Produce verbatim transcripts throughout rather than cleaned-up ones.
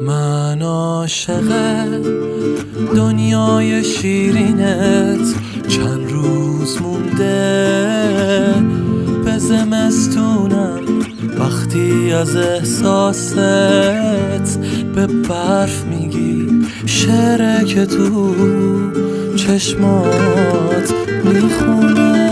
من عاشق دنیای شیرینت، چند روز مونده به زمستونم. وقتی از احساست به برف میگی شعره که تو چشمات میخونه.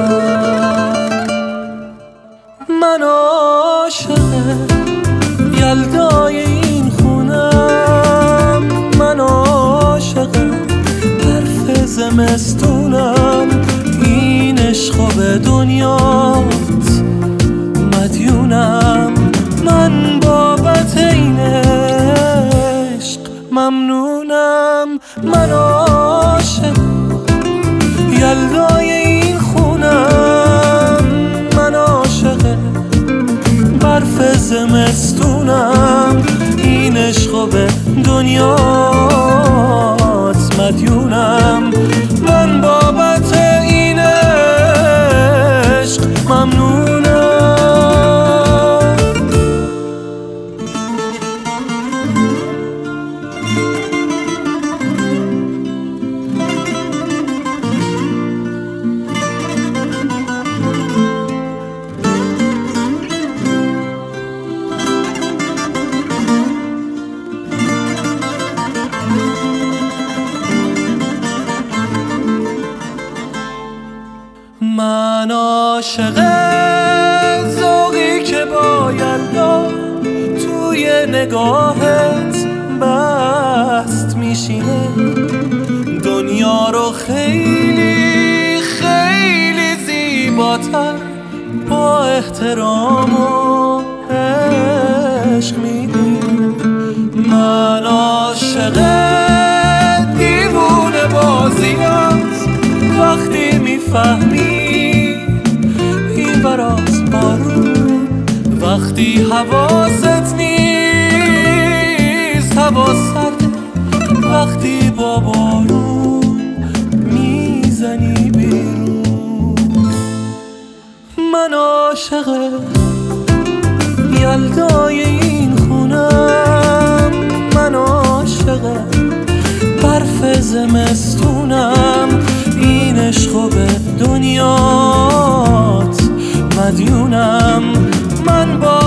من عاشق یلدای این خونم، من عاشق برف زمستونم. این عشق و به دنیات مدیونم، من بابت این عشق ممنونم. من عاشق یلدای این خونم، من عاشق برف زمستونم. این عشق و به دنیات مدیونم، من بابت این عشق ممنونم. من عاشق ذوقی که با یلدا توی نگاهت بست میشینه. دنیا رو خیلی خیلی زیباتر با احترام و عشق میبینه. من عاشق دیوونه بازیات، وقتی میفهمی براز بارون، وقتی حواست نیست هوا سرده، وقتی با بارون میزنی بیرون. من عاشق یلدای این خونم، من عاشق برف زمستونم. این عشق و به دنیات مدیونم، من با